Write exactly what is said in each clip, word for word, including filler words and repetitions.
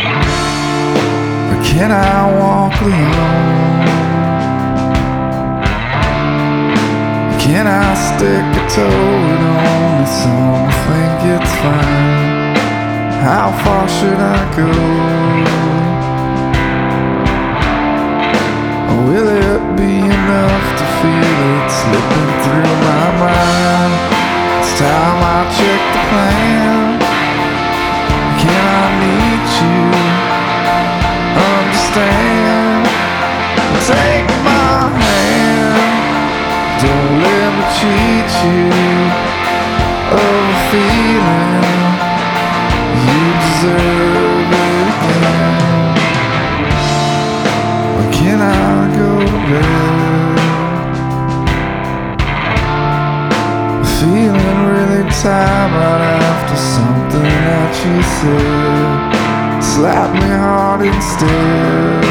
Or can I walk alone? Can I stick a toe in only some think it's fine? How far should I go? Will it be enough to feel it slipping through my mind? It's time I check the plan. Can I meet you? Understand? Take my hand. Don't let me cheat you of a feeling you deserve it again. Or can I go to bed? Feeling really tired right after something that you said. Slap me hard instead.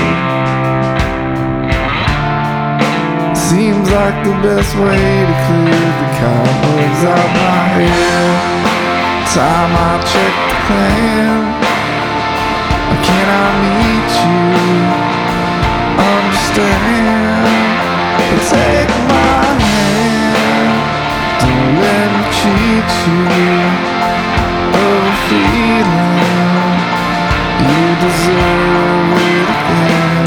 Seems like the best way to clear the cobwebs out my head. Time I check the plan. Or can I meet you? Understand? But take my hand. Don't let me cheat you of a feeling you deserve it again.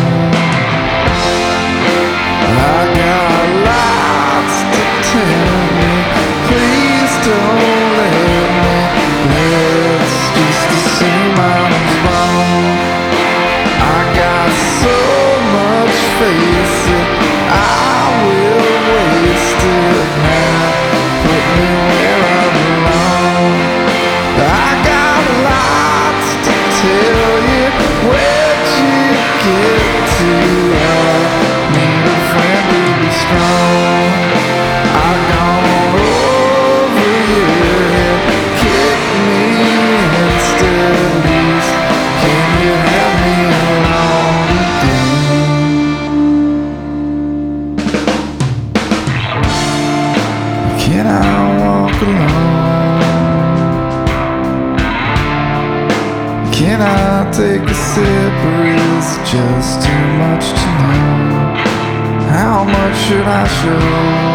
I got lots to tell you. Please don't let me. Let's just assume I was wrong. I got so much face it, I will waste it now. Put me where I belong. I got lots to tell you. Where'd you get to? I need a friend to be strong. I've gone over your head. Kick me instead, please. Can you have me along again? Can I walk alone? Can I take a sip, or is it just too much to know? How much should I show?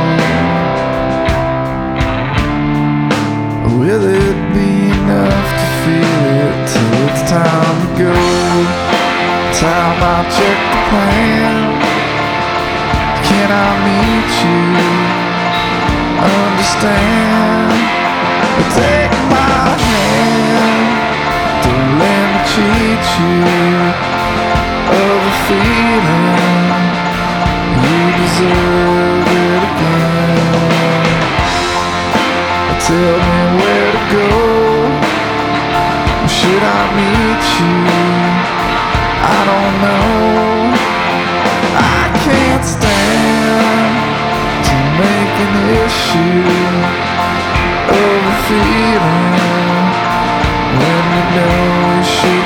Will it be enough to feel it till it's time to go? Time I check the plan. Can I meet you? Understand? But take my hand. Don't let me cheat you of a feeling you deserve it again. Tell me where to go. Should I meet you? I don't know. I can't stand to make an issue of a feeling when you know you should.